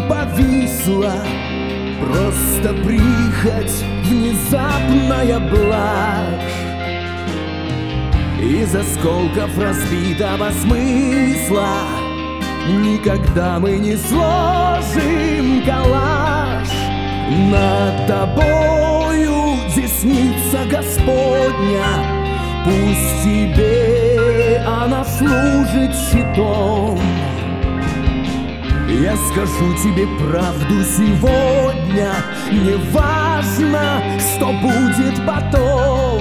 повисла, просто прихоть, внезапная блажь. Из осколков разбитого смысла никогда мы не сложим коллаж. Над тобою десница Господня, пусть тебе она служит щитом. Я скажу тебе правду сегодня, не важно, что будет потом.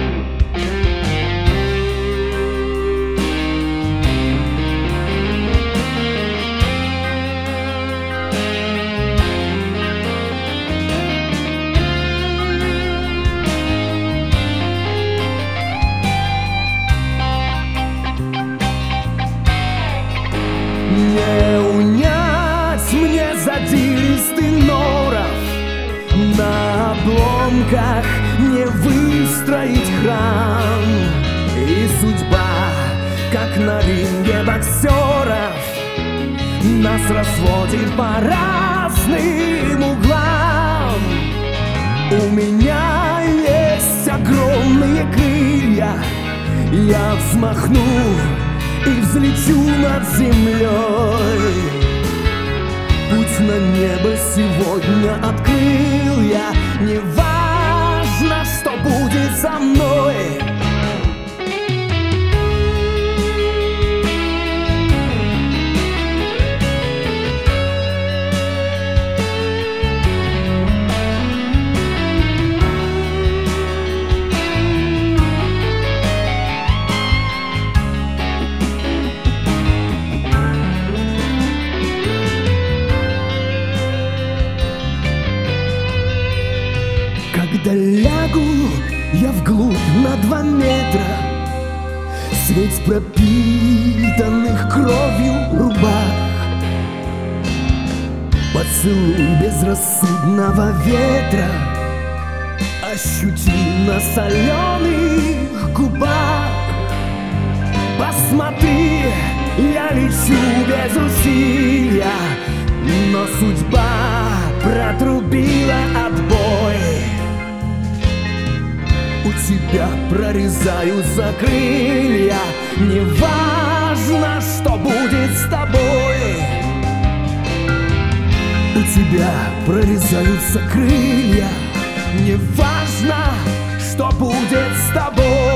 Не унять мне задиристый норов, на обломках не выстроить храм. И судьба, как на ринге боксеров, нас разводит по разным углам. У меня есть огромные крылья, я взмахну и взлечу над землей. Путь на небо сегодня открыл я, не важно, что будет со мной. Когда лягу я вглубь на 2 метра, средь пропитанных кровью рубах, поцелуй безрассудного ветра ощути на соленых губах. Посмотри, я лечу без усилия, но судьба протрубила отбой. У тебя прорезаются крылья, не важно, что будет с тобой. У тебя прорезаются крылья, не важно, что будет с тобой.